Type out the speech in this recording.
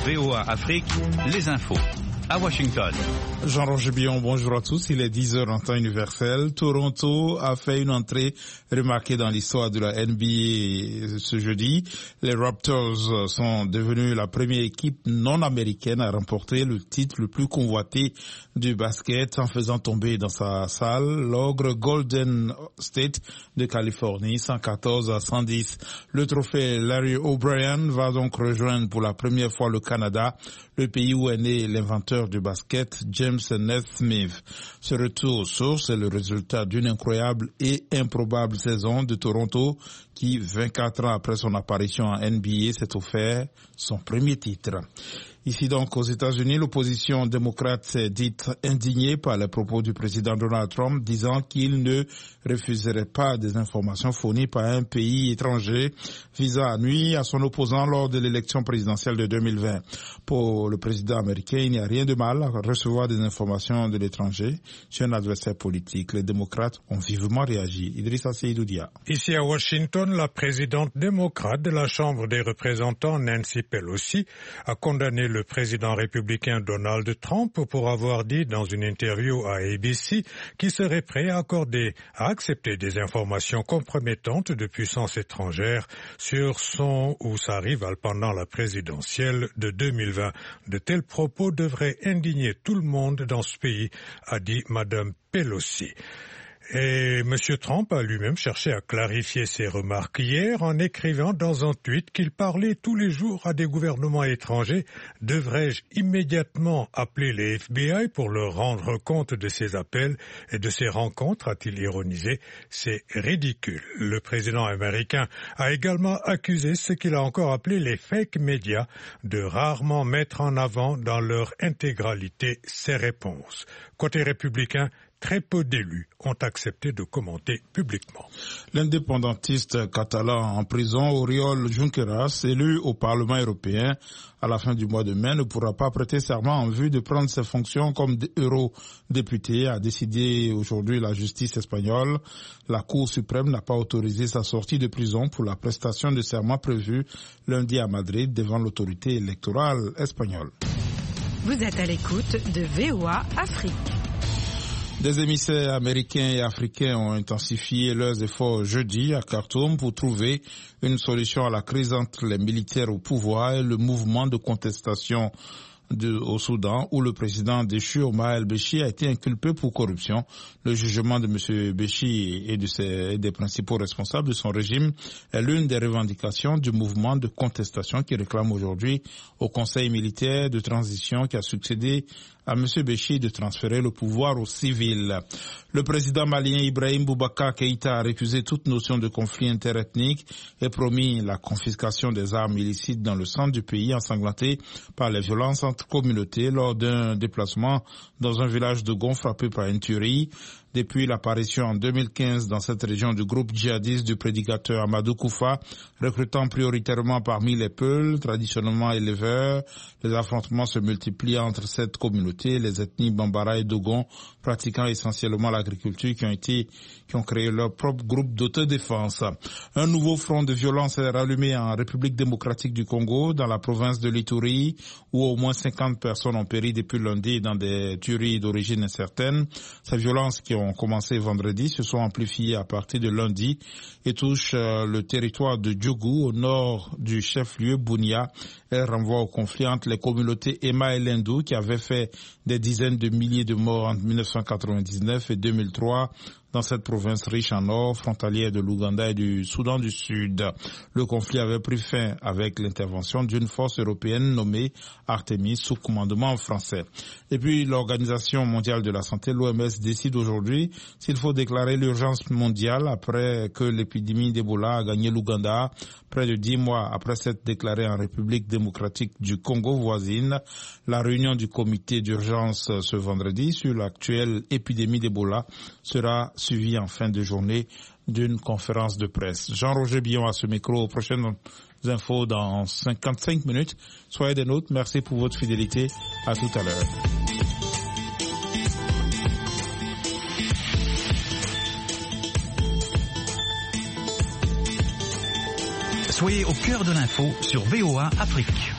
VOA Afrique, les infos. À Washington. Jean-Roger Billon, bonjour à tous. Il est 10h en temps universel. Toronto a fait une entrée remarquée dans l'histoire de la NBA ce jeudi. Les Raptors sont devenus la première équipe non américaine à remporter le titre le plus convoité du basket en faisant tomber dans sa salle l'ogre Golden State de Californie 114-110. Le trophée Larry O'Brien va donc rejoindre pour la première fois le Canada, le pays où est né l'inventeur du basket, James Naismith. Ce retour aux sources est le résultat d'une incroyable et improbable saison de Toronto qui, 24 ans après son apparition en NBA, s'est offert son premier titre. Ici donc aux États-Unis, l'opposition démocrate s'est dite indignée par les propos du président Donald Trump disant qu'il ne refuserait pas des informations fournies par un pays étranger visant à nuire à son opposant lors de l'élection présidentielle de 2020. Pour le président américain, il n'y a rien de mal à recevoir des informations de l'étranger sur un adversaire politique. Les démocrates ont vivement réagi. Idrissa Seydou Dia. Ici à Washington, la présidente démocrate de la Chambre des représentants, Nancy Pelosi, a condamné le président républicain Donald Trump pour avoir dit dans une interview à ABC qu'il serait prêt à accepter des informations compromettantes de puissances étrangères sur son ou sa rivale pendant la présidentielle de 2020. De tels propos devraient indigner tout le monde dans ce pays, a dit Madame Pelosi. Et M. Trump a lui-même cherché à clarifier ses remarques hier en écrivant dans un tweet qu'il parlait tous les jours à des gouvernements étrangers. Devrais-je immédiatement appeler les FBI pour leur rendre compte de ces appels et de ces rencontres, a-t-il ironisé. C'est ridicule. Le président américain a également accusé ce qu'il a encore appelé les fake médias de rarement mettre en avant dans leur intégralité ses réponses. Côté républicain, très peu d'élus ont accepté de commenter publiquement. L'indépendantiste catalan en prison, Oriol Junqueras, élu au Parlement européen à la fin du mois de mai, ne pourra pas prêter serment en vue de prendre ses fonctions comme eurodéputé, a décidé aujourd'hui la justice espagnole. La Cour suprême n'a pas autorisé sa sortie de prison pour la prestation de serment prévue lundi à Madrid devant l'autorité électorale espagnole. Vous êtes à l'écoute de VOA Afrique. Des émissaires américains et africains ont intensifié leurs efforts jeudi à Khartoum pour trouver une solution à la crise entre les militaires au pouvoir et le mouvement de contestation au Soudan, où le président déchu Omar el-Béchir a été inculpé pour corruption. Le jugement de M. Béchir et des principaux responsables de son régime est l'une des revendications du mouvement de contestation qui réclame aujourd'hui au Conseil militaire de transition qui a succédé à M. Béchir de transférer le pouvoir aux civils. Le président malien Ibrahim Boubacar Keïta a récusé toute notion de conflit interethnique et promis la confiscation des armes illicites dans le centre du pays ensanglanté par les violences entre communautés lors d'un déplacement dans un village de Gon frappé par une tuerie. Depuis l'apparition en 2015 dans cette région du groupe djihadiste du prédicateur Amadou Koufa, recrutant prioritairement parmi les Peuls, traditionnellement éleveurs, les affrontements se multiplient entre cette communauté, les ethnies Bambara et Dogon, pratiquant essentiellement l'agriculture, qui ont créé leur propre groupe d'autodéfense. Un nouveau front de violence est rallumé en République démocratique du Congo, dans la province de l'Ituri, où au moins 50 personnes ont péri depuis lundi dans des tueries d'origine incertaine. Ces violences qui ont commencé vendredi se sont amplifiées à partir de lundi et touchent le territoire de Djougou au nord du chef-lieu Bunia. Elles renvoient au conflit entre les communautés Emma et Lindou qui avaient fait des dizaines de milliers de morts entre 1999 et 2003 dans cette province riche en or, frontalière de l'Ouganda et du Soudan du Sud. Le conflit avait pris fin avec l'intervention d'une force européenne nommée Artemis sous commandement français. Et puis l'Organisation mondiale de la santé, l'OMS, décide aujourd'hui s'il faut déclarer l'urgence mondiale après que l'épidémie d'Ebola a gagné l'Ouganda, près de 10 mois après s'être déclarée en République démocratique du Congo voisine. La réunion du comité d'urgence ce vendredi sur l'actuelle épidémie d'Ebola sera suivie en fin de journée d'une conférence de presse. Jean-Roger Billon à ce micro. Prochaines infos dans 55 minutes. Soyez des nôtres. Merci pour votre fidélité. À tout à l'heure. Soyez au cœur de l'info sur VOA Afrique.